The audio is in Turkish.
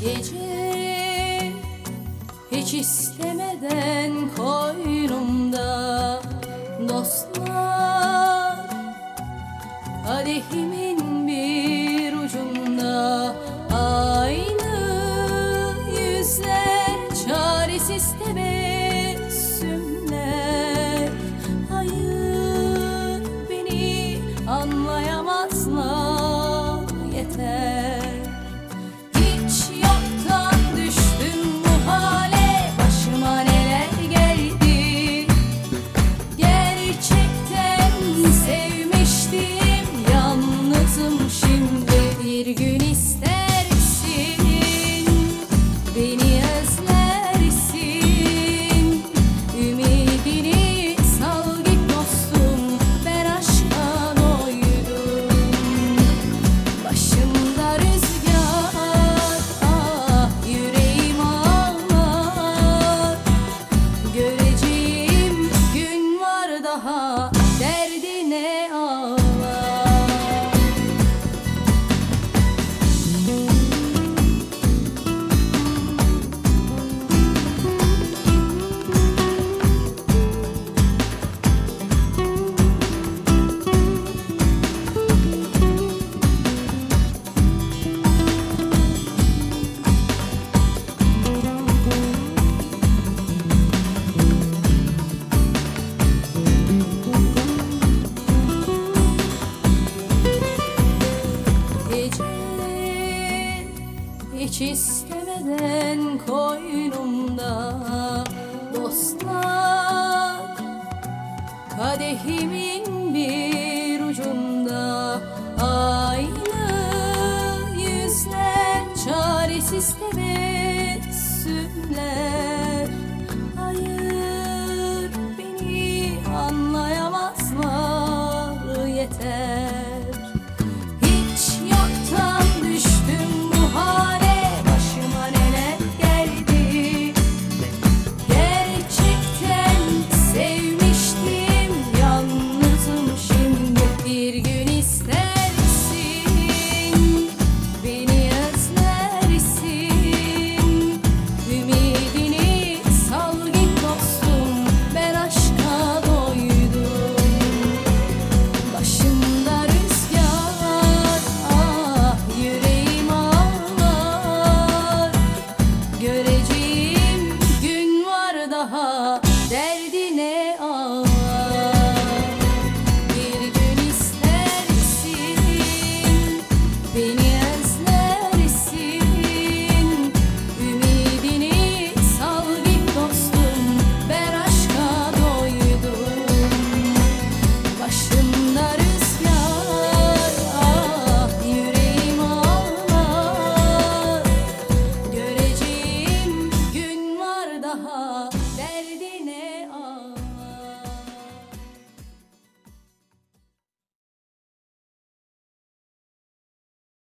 Gece hiç istemeden koynumda dostlar, kadehimin bir ucunda aynı yüzler, çaresiz tebessümler. Hayır, beni anlayamazlar yeter. Bir gün istersin, beni özlersin. Ümidini sal git dostum, ben aşka doydum. Başımda rüzgar, ah yüreğim ağlar. Göreceğim gün var daha, derdine ağlar. Hiç istemeden koynumda dostlar, kadehimin bir ucunda aynı yüzler, çaresiz tebessümler.